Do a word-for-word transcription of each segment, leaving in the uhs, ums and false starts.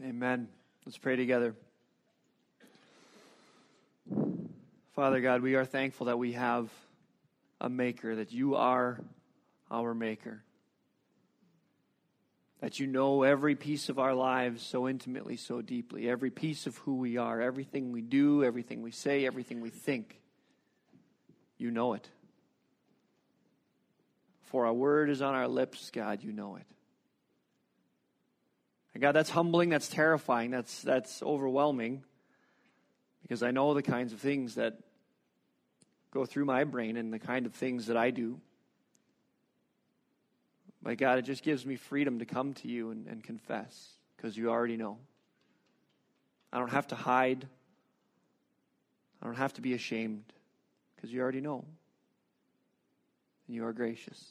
Amen. Let's pray together. Father God, we are thankful that we have a maker, that you are our maker. That you know every piece of our lives so intimately, so deeply. Every piece of who we are, everything we do, everything we say, everything we think. You know it. For our word is on our lips, God, you know it. And God, that's humbling, that's terrifying, that's that's overwhelming. Because I know the kinds of things that go through my brain and the kind of things that I do. But God, it just gives me freedom to come to you and, and confess, because you already know. I don't have to hide. I don't have to be ashamed, because you already know. And you are gracious.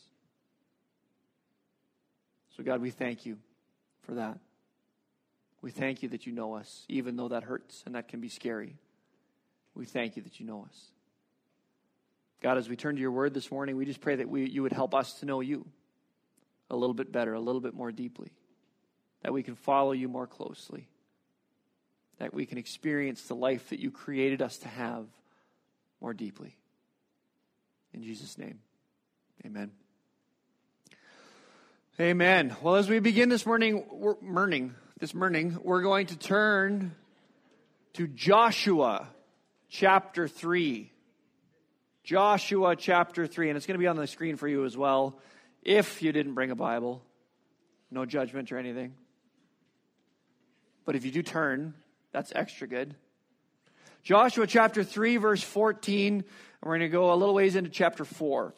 So God, we thank you for that. We thank you that you know us, even though that hurts and that can be scary. We thank you that you know us. God, as we turn to your word this morning, we just pray that we, you would help us to know you a little bit better, a little bit more deeply. That we can follow you more closely. That we can experience the life that you created us to have more deeply. In Jesus' name, amen. Amen. Well, as we begin this morning, we're, morning, this morning, we're going to turn to Joshua chapter three. Joshua chapter three, and it's going to be on the screen for you as well, if you didn't bring a Bible. No judgment or anything. But if you do turn, that's extra good. Joshua chapter three, verse fourteen, and we're going to go a little ways into chapter four.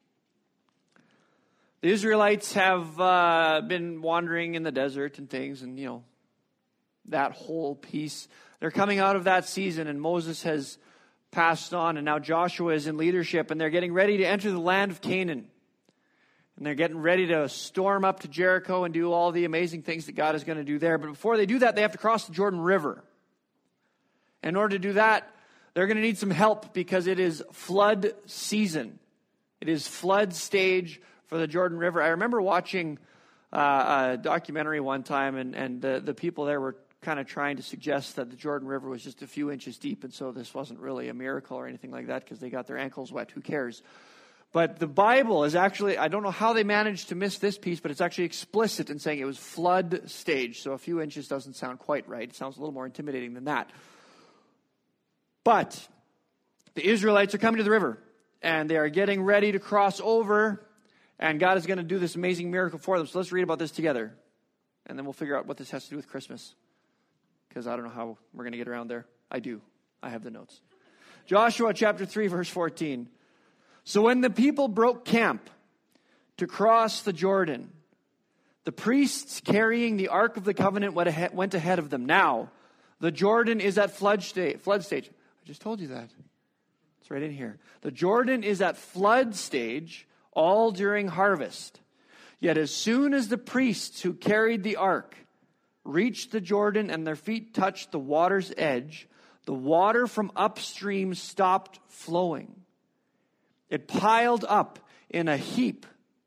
The Israelites have uh, been wandering in the desert and things, and, you know, that whole piece. They're coming out of that season, and Moses has passed on, and now Joshua is in leadership, and they're getting ready to enter the land of Canaan. And they're getting ready to storm up to Jericho and do all the amazing things that God is going to do there. But before they do that, they have to cross the Jordan River. In order to do that, they're going to need some help, because it is flood season. It is flood stage for the Jordan River. I remember watching uh, a documentary one time, and, and the, the people there were kind of trying to suggest that the Jordan River was just a few inches deep, and so this wasn't really a miracle or anything like that, because they got their ankles wet. Who cares? But the Bible is actually, I don't know how they managed to miss this piece, but it's actually explicit in saying it was flood stage. So a few inches doesn't sound quite right. It sounds a little more intimidating than that. But the Israelites are coming to the river, and they are getting ready to cross over, and God is going to do this amazing miracle for them. So let's read about this together, and then we'll figure out what this has to do with Christmas, because I don't know how we're going to get around there. I do. I have the notes. Joshua chapter three, verse fourteen. So when the people broke camp to cross the Jordan, the priests carrying the Ark of the Covenant went ahead, went ahead of them. Now, the Jordan is at flood stage. Flood stage. I just told you that. It's right in here. The Jordan is at flood stage all during harvest. Yet as soon as the priests who carried the ark reached the Jordan and their feet touched the water's edge, the water from upstream stopped flowing. It piled up in a heap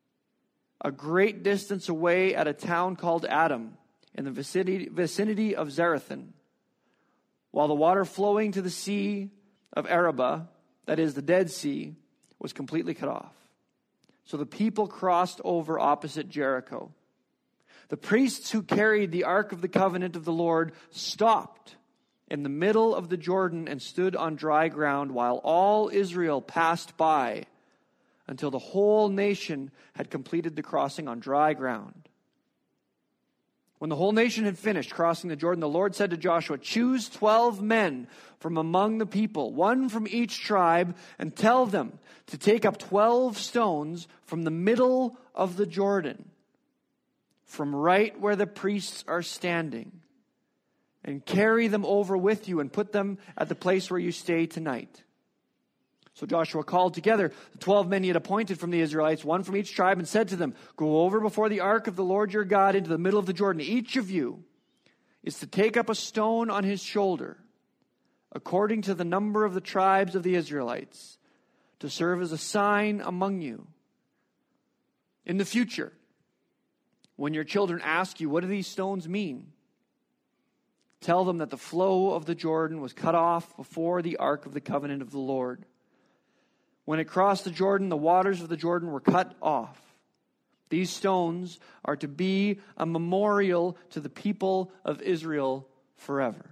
a great distance away at a town called Adam in the vicinity, vicinity of Zarethan, while the water flowing to the sea of Arabah, that is the Dead Sea, was completely cut off. So the people crossed over opposite Jericho. The priests who carried the Ark of the Covenant of the Lord stopped in the middle of the Jordan and stood on dry ground while all Israel passed by until the whole nation had completed the crossing on dry ground. When the whole nation had finished crossing the Jordan, the Lord said to Joshua, "Choose twelve men from among the people, one from each tribe, and tell them to take up twelve stones from the middle of the Jordan, from right where the priests are standing, and carry them over with you and put them at the place where you stay tonight." So Joshua called together the twelve men he had appointed from the Israelites, one from each tribe, and said to them, "Go over before the ark of the Lord your God into the middle of the Jordan. Each of you is to take up a stone on his shoulder, according to the number of the tribes of the Israelites, to serve as a sign among you. In the future, when your children ask you, 'What do these stones mean?' tell them that the flow of the Jordan was cut off before the ark of the covenant of the Lord. When it crossed the Jordan, the waters of the Jordan were cut off. These stones are to be a memorial to the people of Israel forever.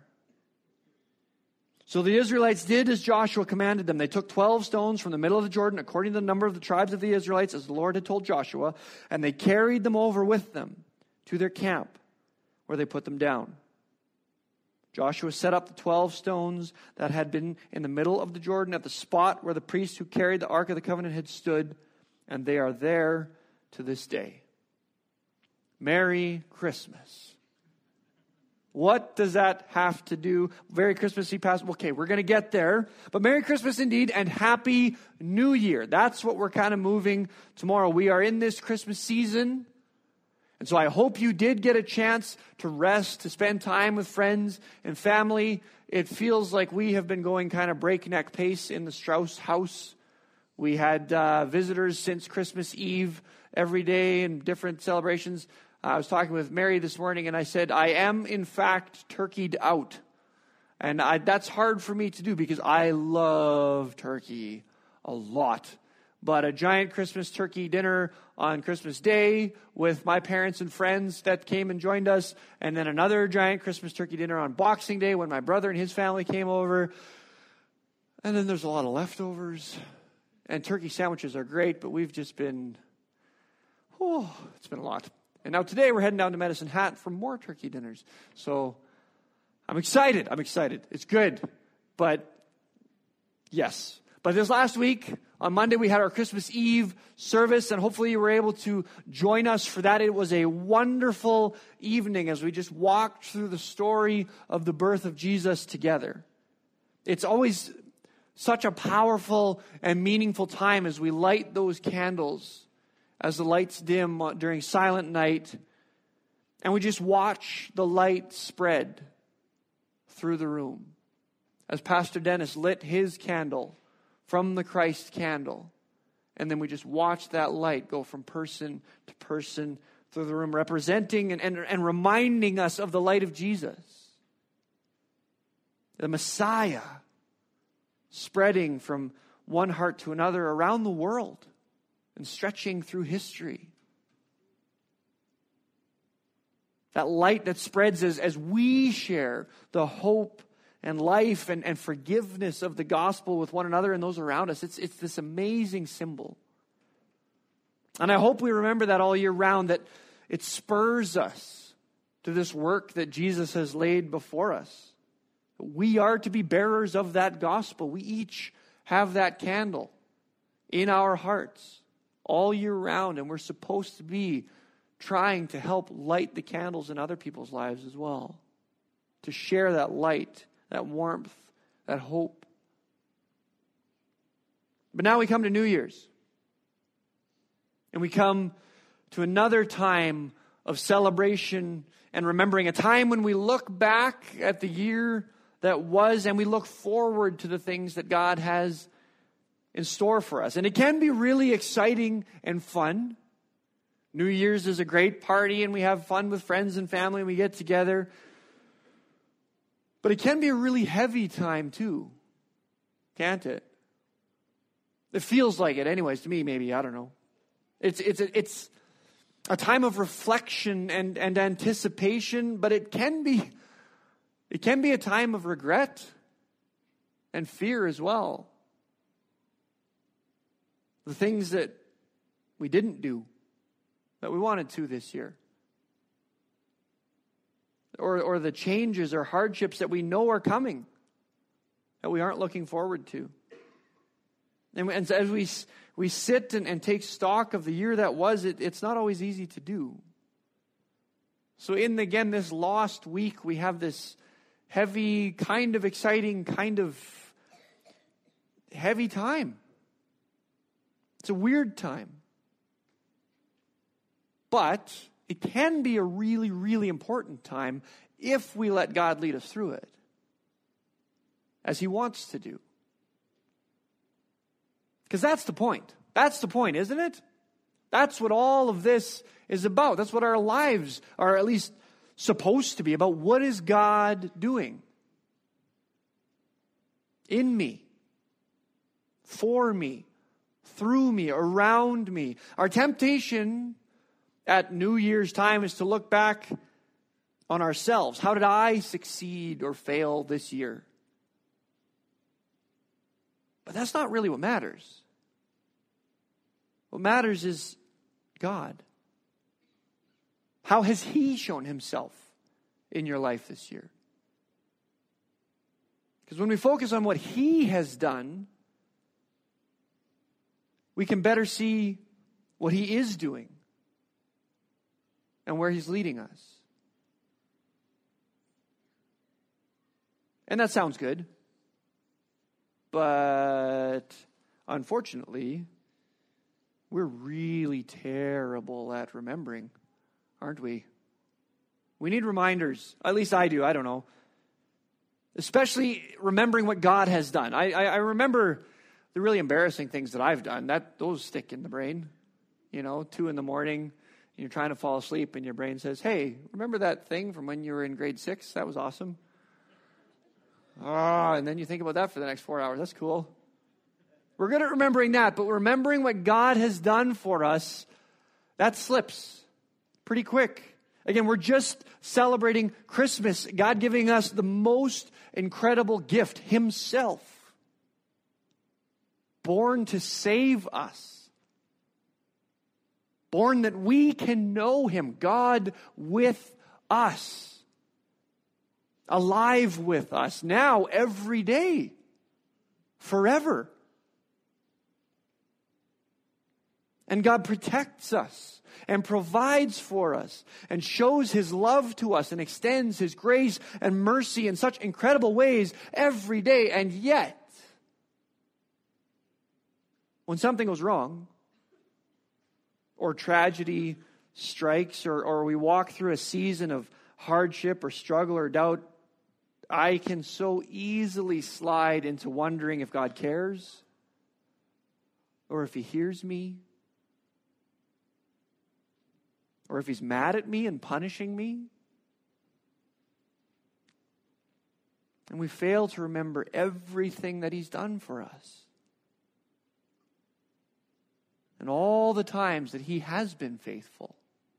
So the Israelites did as Joshua commanded them. They took twelve stones from the middle of the Jordan, according to the number of the tribes of the Israelites, as the Lord had told Joshua, and they carried them over with them to their camp, where they put them down. Joshua set up the twelve stones that had been in the middle of the Jordan at the spot where the priests who carried the Ark of the Covenant had stood, and they are there to this day. Merry Christmas. What does that have to do? Merry Christmas, he passed. Okay, we're going to get there. But Merry Christmas indeed, and Happy New Year. That's what we're kind of moving tomorrow. We are in this Christmas season. And so I hope you did get a chance to rest, to spend time with friends and family. It feels like we have been going kind of breakneck pace in the Strauss house. We had uh, visitors since Christmas Eve every day and different celebrations. I was talking with Mary this morning, and I said, I am, in fact, turkeyed out. And I, that's hard for me to do because I love turkey a lot. But a giant Christmas turkey dinner on Christmas Day with my parents and friends that came and joined us, and then another giant Christmas turkey dinner on Boxing Day when my brother and his family came over. And then there's a lot of leftovers. And turkey sandwiches are great, but we've just been, oh, it's been a lot. And now today we're heading down to Medicine Hat for more turkey dinners. So I'm excited. I'm excited. It's good. But yes. But this last week, on Monday, we had our Christmas Eve service, and hopefully you were able to join us for that. It was a wonderful evening as we just walked through the story of the birth of Jesus together. It's always such a powerful and meaningful time as we light those candles, as the lights dim during Silent Night, and we just watch the light spread through the room. As Pastor Dennis lit his candle from the Christ candle, and then we just watch that light go from person to person through the room, representing and, and, and reminding us of the light of Jesus, the Messiah, spreading from one heart to another around the world and stretching through history. That light that spreads as, as we share the hope and life and, and forgiveness of the gospel with one another and those around us. It's, it's this amazing symbol. And I hope we remember that all year round, that it spurs us to this work that Jesus has laid before us. We are to be bearers of that gospel. We each have that candle in our hearts all year round, and we're supposed to be trying to help light the candles in other people's lives as well, to share that light, that warmth, that hope. But now we come to New Year's, and we come to another time of celebration and remembering, a time when we look back at the year that was, and we look forward to the things that God has in store for us. And it can be really exciting and fun. New Year's is a great party, and we have fun with friends and family, and we get together. But it can be a really heavy time too, can't it? It feels like it anyways, to me maybe, I don't know. It's it's a, it's a time of reflection and, and anticipation, but it can be it can be a time of regret and fear as well. The things that we didn't do that we wanted to this year. Or, or the changes or hardships that we know are coming that we aren't looking forward to. And, and as we we sit and, and take stock of the year that was, it, it's not always easy to do. So in, again, this lost week, we have this heavy, kind of exciting, kind of heavy time. It's a weird time. But it can be a really, really important time if we let God lead us through it, as He wants to do. Because that's the point. That's the point, isn't it? That's what all of this is about. That's what our lives are at least supposed to be about what is God doing in me, for me, through me, around me. Our temptation at New Year's time is to look back on ourselves. How did I succeed or fail this year? But that's not really what matters. What matters is God. How has He shown Himself in your life this year? Because when we focus on what He has done, we can better see what He is doing and where He's leading us. And that sounds good. But unfortunately, we're really terrible at remembering, aren't we? We need reminders. At least I do. I don't know. Especially remembering what God has done. I, I, I remember the really embarrassing things that I've done. That those stick in the brain. You know, two in the morning, and you're trying to fall asleep, and your brain says, "Hey, remember that thing from when you were in grade six? That was awesome." Ah, and then you think about that for the next four hours. That's cool. We're good at remembering that, but remembering what God has done for us, that slips pretty quick. Again, we're just celebrating Christmas, God giving us the most incredible gift, Himself, born to save us, born that we can know Him, God with us. Alive with us now, every day, forever. And God protects us and provides for us and shows His love to us and extends His grace and mercy in such incredible ways every day. And yet, when something goes wrong, or tragedy strikes, or, or we walk through a season of hardship or struggle or doubt, I can so easily slide into wondering if God cares or if He hears me or if He's mad at me and punishing me. And we fail to remember everything that He's done for us and all the times that He has been faithful.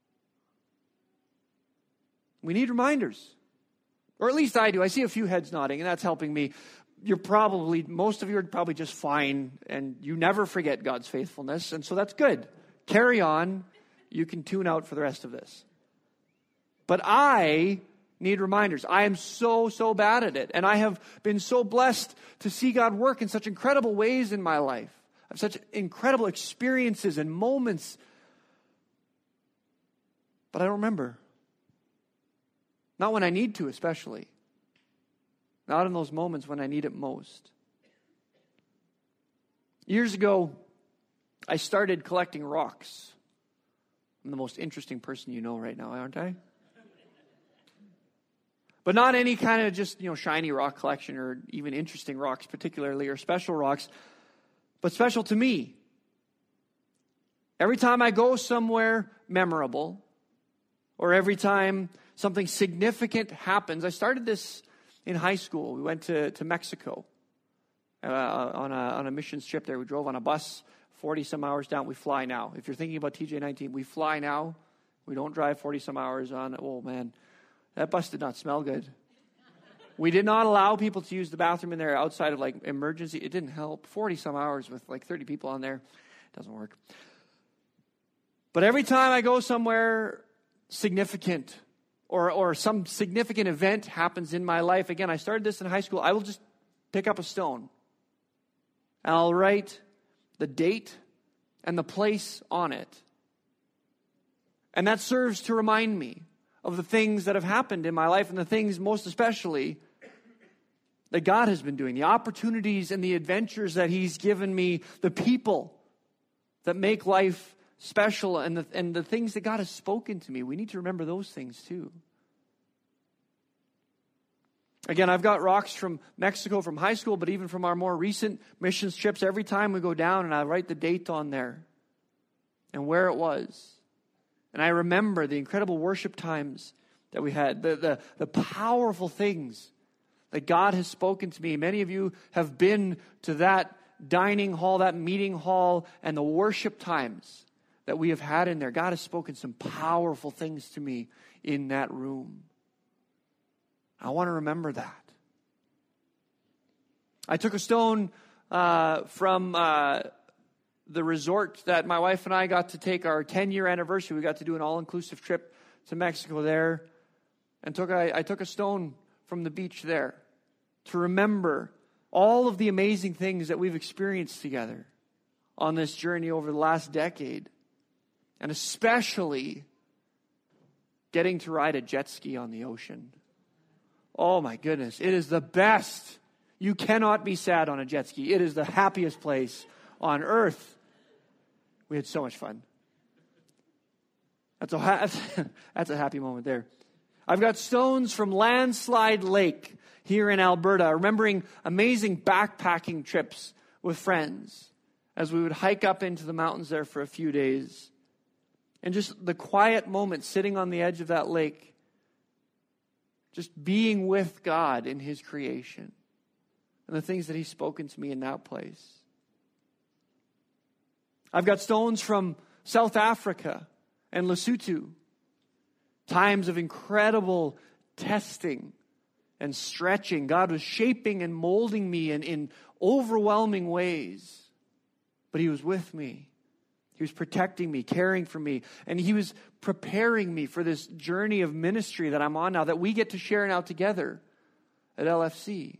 We need reminders. Or at least I do. I see a few heads nodding, and that's helping me. You're probably, most of you are probably just fine, and you never forget God's faithfulness, and so that's good. Carry on. You can tune out for the rest of this. But I need reminders. I am so, so bad at it, and I have been so blessed to see God work in such incredible ways in my life. I have such incredible experiences and moments, but I don't remember. Not when I need to, especially. Not in those moments when I need it most. Years ago, I started collecting rocks. I'm the most interesting person you know right now, aren't I? But not any kind of just, you know, shiny rock collection or even interesting rocks particularly or special rocks, but special to me. Every time I go somewhere memorable, or every time something significant happens. I started this in high school. We went to, to Mexico uh, on, a, on a missions trip there. We drove on a bus forty some hours down. We fly now. If you're thinking about T J nineteen, we fly now. We don't drive forty some hours on. Oh, man. That bus did not smell good. We did not allow people to use the bathroom in there outside of like emergency. It didn't help. forty some hours with like thirty people on there. It doesn't work. But every time I go somewhere significant, or or some significant event happens in my life. Again, I started this in high school. I will just pick up a stone, and I'll write the date and the place on it. And that serves to remind me of the things that have happened in my life, and the things most especially that God has been doing, the opportunities and the adventures that He's given me, the people that make life special, and the, and the things that God has spoken to me. We need to remember those things too. Again, I've got rocks from Mexico, from high school, but even from our more recent missions trips. Every time we go down, and I write the date on there and where it was. And I remember the incredible worship times that we had, the, the, the powerful things that God has spoken to me. Many of you have been to that dining hall, that meeting hall, and the worship times that we have had in there. God has spoken some powerful things to me in that room. I want to remember that. I took a stone uh, from uh, the resort that my wife and I got to take our ten-year anniversary. We got to do an all-inclusive trip to Mexico there. And took I, I took a stone from the beach there to remember all of the amazing things that we've experienced together on this journey over the last decade. And especially getting to ride a jet ski on the ocean. Oh my goodness, it is the best. You cannot be sad on a jet ski. It is the happiest place on earth. We had so much fun. That's a, ha- that's a happy moment there. I've got stones from Landslide Lake here in Alberta, remembering amazing backpacking trips with friends as we would hike up into the mountains there for a few days. And just the quiet moments sitting on the edge of that lake, just being with God in His creation and the things that He's spoken to me in that place. I've got stones from South Africa and Lesotho. Times of incredible testing and stretching. God was shaping and molding me in, in overwhelming ways. But He was with me. He was protecting me, caring for me. And He was preparing me for this journey of ministry that I'm on now, that we get to share now together at L F C.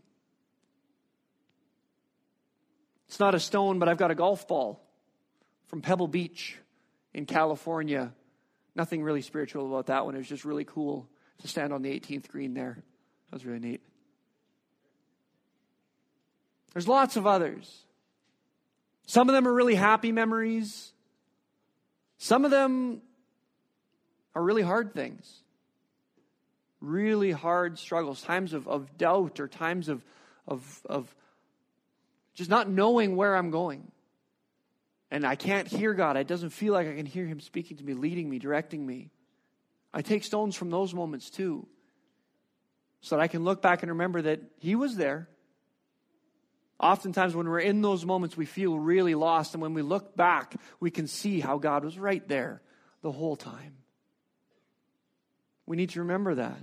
It's not a stone, but I've got a golf ball from Pebble Beach in California. Nothing really spiritual about that one. It was just really cool to stand on the eighteenth green there. That was really neat. There's lots of others. Some of them are really happy memories. Some of them are really hard things. Really hard struggles. Times of, of doubt or times of, of, of just not knowing where I'm going. And I can't hear God. It doesn't feel like I can hear Him speaking to me, leading me, directing me. I take stones from those moments too, so that I can look back and remember that He was there. Oftentimes when we're in those moments, we feel really lost. And when we look back, we can see how God was right there the whole time. We need to remember that.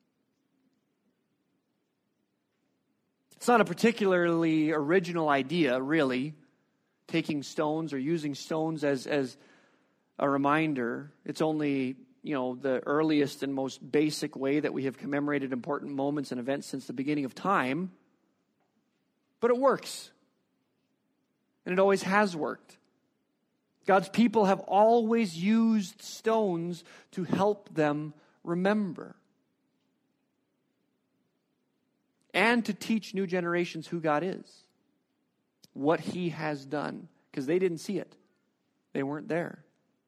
It's not a particularly original idea, really, taking stones or using stones as, as a reminder. It's only, you know, the earliest and most basic way that we have commemorated important moments and events since the beginning of time. But it works. And it always has worked. God's people have always used stones to help them remember. And to teach new generations who God is. What He has done. Because they didn't see it. They weren't there.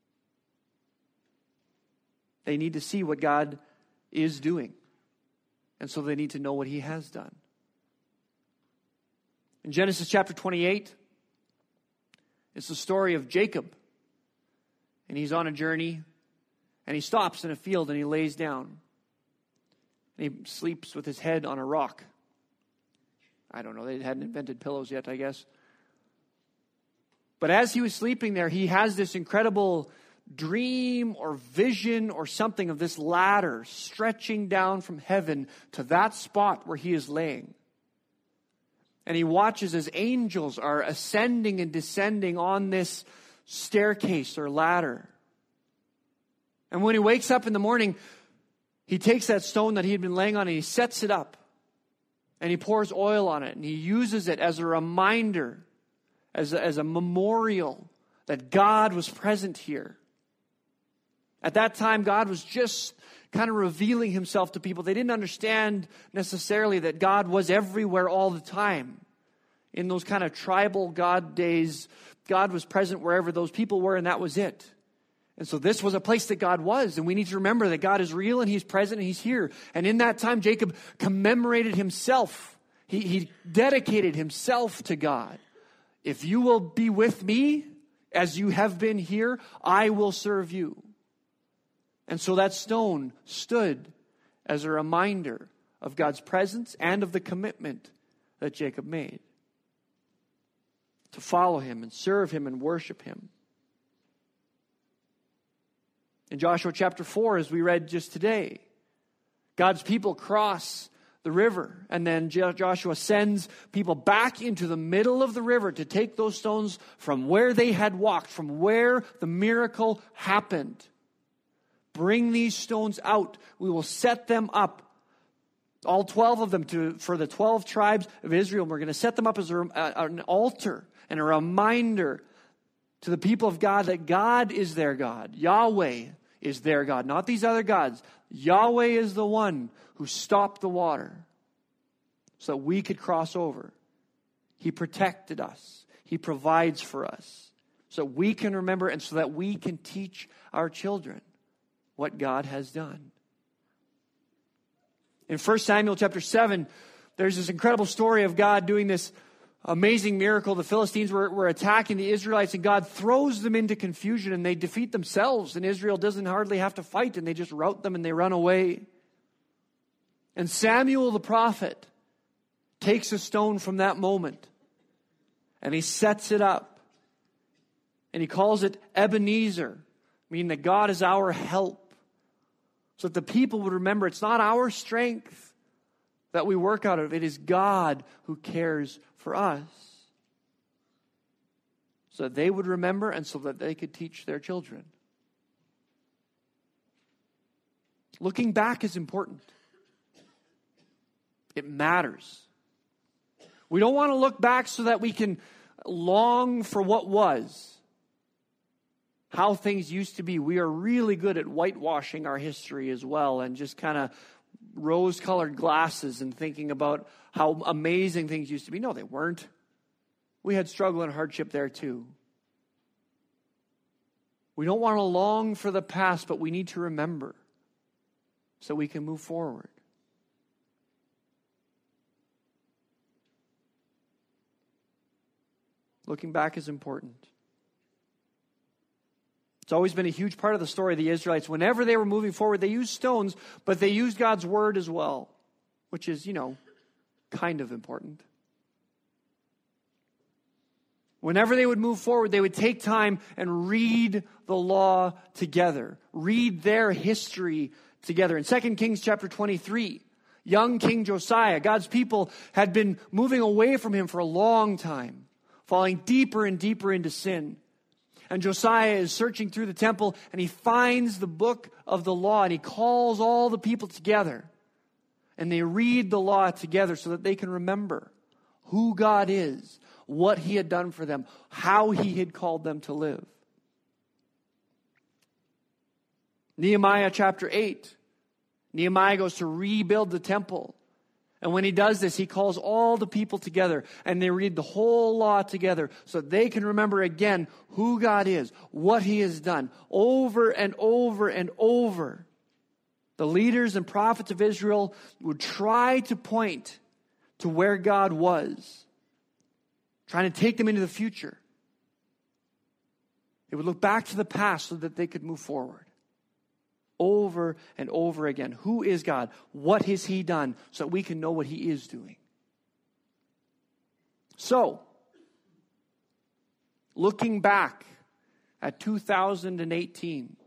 They need to see what God is doing. And so they need to know what He has done. In Genesis chapter twenty-eight, it's the story of Jacob. And he's on a journey. And he stops in a field and he lays down. And he sleeps with his head on a rock. I don't know, they hadn't invented pillows yet, I guess. But as he was sleeping there, he has this incredible dream or vision or something of this ladder stretching down from heaven to that spot where he is laying. And he watches as angels are ascending and descending on this staircase or ladder. And when he wakes up in the morning, he takes that stone that he had been laying on and he sets it up. And he pours oil on it. And he uses it as a reminder, as a, as a memorial that God was present here. At that time, God was just kind of revealing Himself to people. They didn't understand necessarily that God was everywhere all the time. In those kind of tribal God days, God was present wherever those people were, and that was it. And so this was a place that God was. And we need to remember that God is real and He's present and He's here. And in that time, Jacob commemorated himself. He, he dedicated himself to God. If you will be with me as you have been here, I will serve you. And so that stone stood as a reminder of God's presence and of the commitment that Jacob made to follow him and serve him and worship him. In Joshua chapter four, as we read just today, God's people cross the river, and then Joshua sends people back into the middle of the river to take those stones from where they had walked, from where the miracle happened. Bring these stones out. We will set them up, all twelve of them, to, for the twelve tribes of Israel. We're going to set them up as a, an altar and a reminder to the people of God that God is their God. Yahweh is their God, not these other gods. Yahweh is the one who stopped the water so that we could cross over. He protected us. He provides for us so that we can remember and so that we can teach our children what God has done. In First Samuel chapter seven, there's this incredible story of God doing this amazing miracle. The Philistines were, were attacking the Israelites, and God throws them into confusion, and they defeat themselves, and Israel doesn't hardly have to fight, and they just rout them and they run away. And Samuel the prophet takes a stone from that moment, and he sets it up, and he calls it Ebenezer, meaning that God is our help. So that the people would remember it's not our strength that we work out of. It is God who cares for us. So that they would remember and so that they could teach their children. Looking back is important. It matters. We don't want to look back so that we can long for what was. How things used to be. We are really good at whitewashing our history as well and just kind of rose-colored glasses and thinking about how amazing things used to be. No, they weren't. We had struggle and hardship there too. We don't want to long for the past, but we need to remember so we can move forward. Looking back is important. It's always been a huge part of the story of the Israelites. Whenever they were moving forward, they used stones, but they used God's word as well, which is, you know, kind of important. Whenever they would move forward, they would take time and read the law together, read their history together. In Second Kings chapter twenty-three, young King Josiah, God's people had been moving away from him for a long time, falling deeper and deeper into sin. And Josiah is searching through the temple, and he finds the book of the law, and he calls all the people together. And they read the law together so that they can remember who God is, what he had done for them, how he had called them to live. Nehemiah chapter eight. Nehemiah goes to rebuild the temple. And when he does this, he calls all the people together and they read the whole law together so they can remember again who God is, what he has done over and over and over. The leaders and prophets of Israel would try to point to where God was, trying to take them into the future. They would look back to the past so that they could move forward. Over and over again. Who is God? What has he done? So that we can know what he is doing. So, looking back at two thousand eighteen,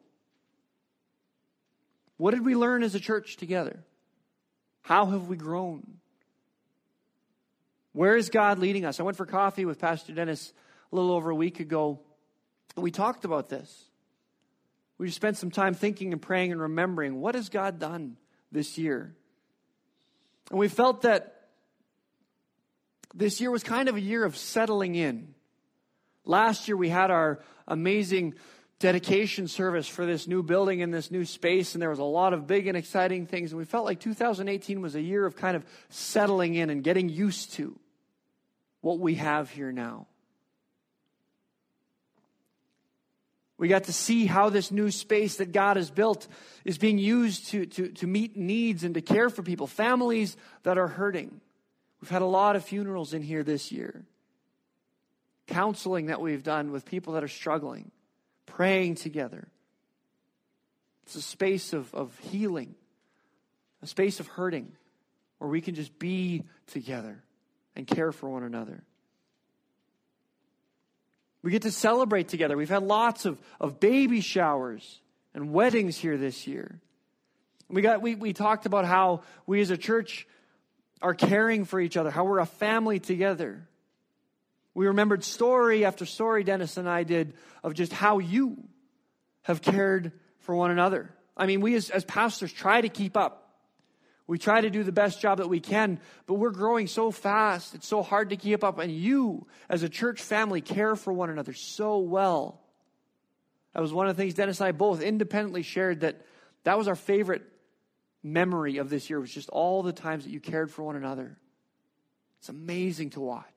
what did we learn as a church together? How have we grown? Where is God leading us? I went for coffee with Pastor Dennis a little over a week ago, and we talked about this. We just spent some time thinking and praying and remembering, what has God done this year? And we felt that this year was kind of a year of settling in. Last year we had our amazing dedication service for this new building and this new space, and there was a lot of big and exciting things. And we felt like two thousand eighteen was a year of kind of settling in and getting used to what we have here now. We got to see how this new space that God has built is being used to, to, to meet needs and to care for people, families that are hurting. We've had a lot of funerals in here this year. Counseling that we've done with people that are struggling. Praying together. It's a space of, of healing a space of hurting where we can just be together and care for one another. We get to celebrate together. We've had lots of, of baby showers and weddings here this year. We got we, we talked about how we as a church are caring for each other, how we're a family together. We remembered story after story, Dennis and I did, of just how you have cared for one another. I mean, we as, as pastors try to keep up. We try to do the best job that we can, but we're growing so fast. It's so hard to keep up. And you, as a church family, care for one another so well. That was one of the things Dennis and I both independently shared, that that was our favorite memory of this year, was just all the times that you cared for one another. It's amazing to watch.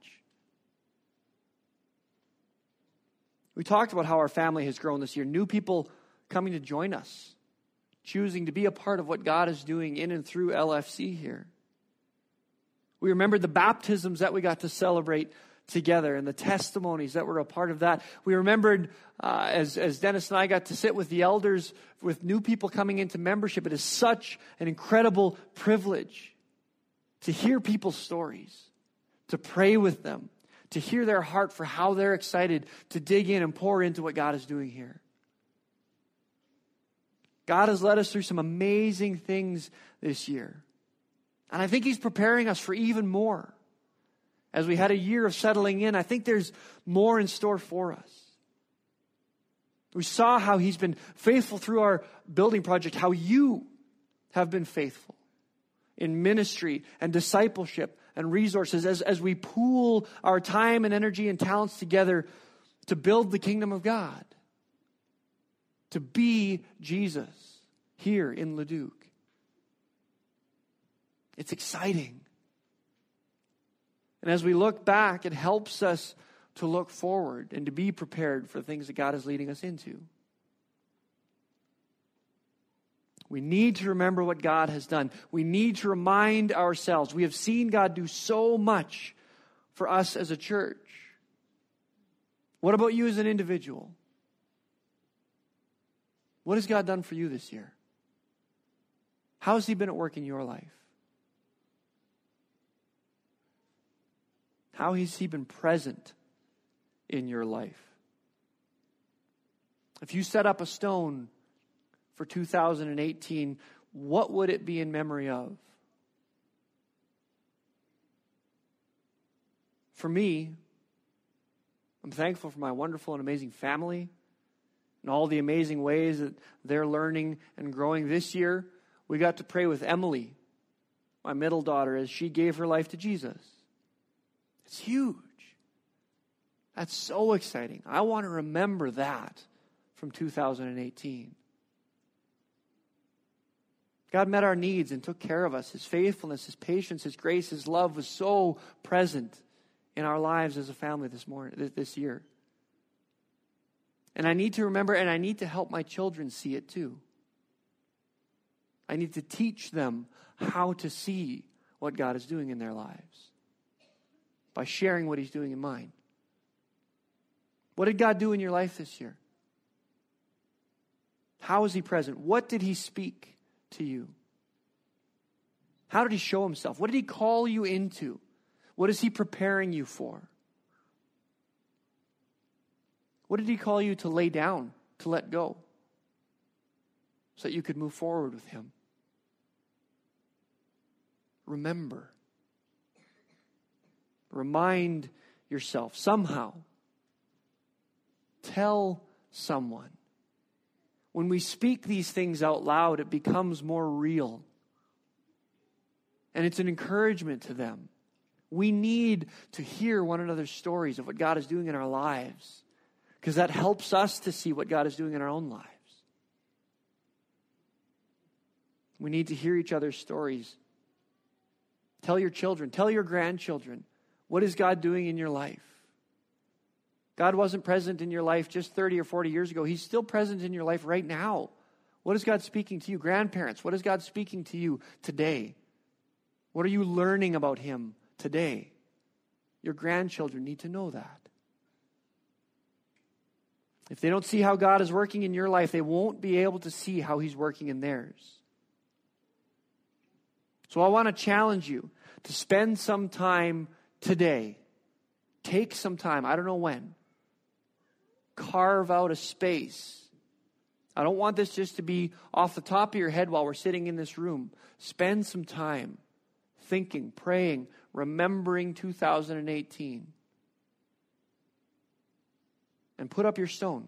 We talked about how our family has grown this year. New people coming to join us, choosing to be a part of what God is doing in and through L F C here. We remembered the baptisms that we got to celebrate together and the testimonies that were a part of that. We remembered uh, as, as Dennis and I got to sit with the elders, with new people coming into membership. It is such an incredible privilege to hear people's stories, to pray with them, to hear their heart for how they're excited to dig in and pour into what God is doing here. God has led us through some amazing things this year. And I think He's preparing us for even more. As we had a year of settling in, I think there's more in store for us. We saw how He's been faithful through our building project, how you have been faithful in ministry and discipleship and resources as, as we pool our time and energy and talents together to build the kingdom of God, to be Jesus here in Leduc. It's exciting. And as we look back, it helps us to look forward and to be prepared for the things that God is leading us into. We need to remember what God has done. We need to remind ourselves. We have seen God do so much for us as a church. What about you as an individual? What has God done for you this year? How has He been at work in your life? How has He been present in your life? If you set up a stone for two thousand eighteen, what would it be in memory of? For me, I'm thankful for my wonderful and amazing family and all the amazing ways that they're learning and growing. This year, we got to pray with Emily, my middle daughter, as she gave her life to Jesus. It's huge. That's so exciting. I want to remember that from two thousand eighteen. God met our needs and took care of us. His faithfulness, His patience, His grace, His love was so present in our lives as a family this morning, this year. And I need to remember, and I need to help my children see it too. I need to teach them how to see what God is doing in their lives by sharing what He's doing in mine. What did God do in your life this year? How is He present? What did He speak to you? How did He show Himself? What did He call you into? What is He preparing you for? What did He call you to lay down, to let go, so that you could move forward with Him? Remember. Remind yourself somehow. Tell someone. When we speak these things out loud, it becomes more real. And it's an encouragement to them. We need to hear one another's stories of what God is doing in our lives, because that helps us to see what God is doing in our own lives. We need to hear each other's stories. Tell your children, tell your grandchildren, what is God doing in your life? God wasn't present in your life just thirty or forty years ago. He's still present in your life right now. What is God speaking to you? Grandparents, what is God speaking to you today? What are you learning about Him today? Your grandchildren need to know that. If they don't see how God is working in your life, they won't be able to see how He's working in theirs. So I want to challenge you to spend some time today. Take some time. I don't know when. Carve out a space. I don't want this just to be off the top of your head while we're sitting in this room. Spend some time thinking, praying, remembering two thousand eighteen. And put up your stone.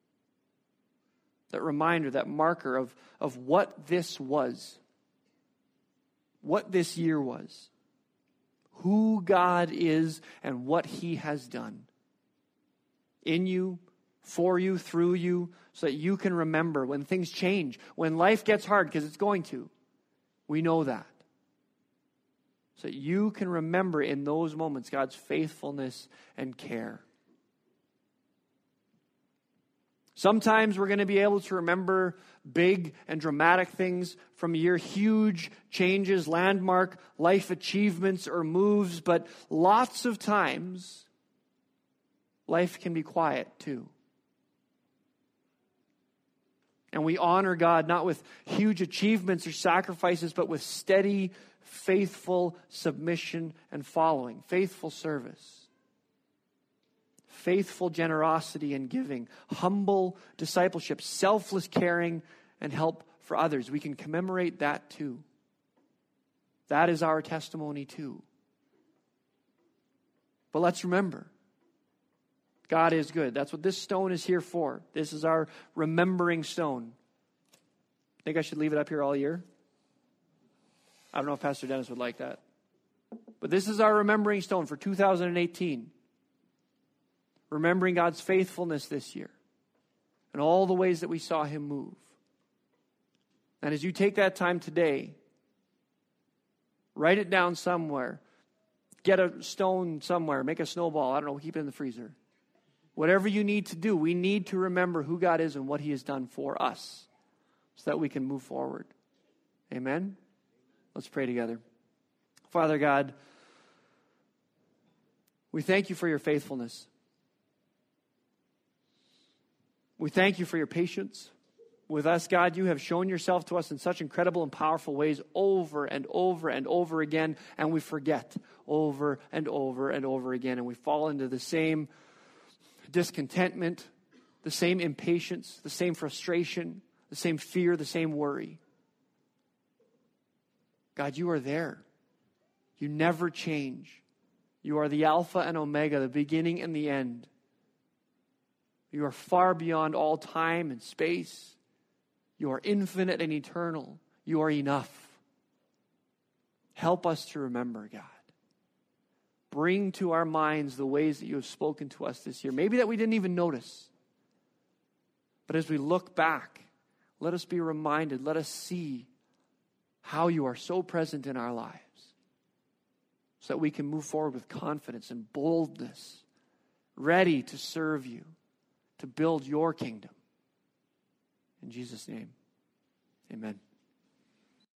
That reminder, that marker of, of what this was. What this year was. Who God is and what He has done. In you, for you, through you, so that you can remember when things change, when life gets hard, because it's going to. We know that. So that you can remember in those moments God's faithfulness and care. Sometimes we're going to be able to remember big and dramatic things from a year, huge changes, landmark life achievements or moves, but lots of times life can be quiet too. And we honor God not with huge achievements or sacrifices, but with steady, faithful submission and following, faithful service, faithful generosity and giving, humble discipleship, selfless caring and help for others. We can commemorate that too. That is our testimony too. But let's remember, God is good. That's what this stone is here for. This is our remembering stone. Think I should leave it up here all year? I don't know if Pastor Dennis would like that. But this is our remembering stone for two thousand eighteen. Remembering God's faithfulness this year. And all the ways that we saw Him move. And as you take that time today, write it down somewhere. Get a stone somewhere. Make a snowball. I don't know. Keep it in the freezer. Whatever you need to do, we need to remember who God is and what He has done for us so that we can move forward. Amen? Let's pray together. Father God, we thank You for Your faithfulness. We thank You for Your patience with us, God. You have shown Yourself to us in such incredible and powerful ways over and over and over again, and we forget over and over and over again, and we fall into the same discontentment, the same impatience, the same frustration, the same fear, the same worry. God, You are there. You never change. You are the Alpha and Omega, the beginning and the end. You are far beyond all time and space. You are infinite and eternal. You are enough. Help us to remember, God. Bring to our minds the ways that You have spoken to us this year. Maybe that we didn't even notice. But as we look back, let us be reminded, let us see how You are so present in our lives so that we can move forward with confidence and boldness, ready to serve You, to build Your kingdom. In Jesus' name, amen.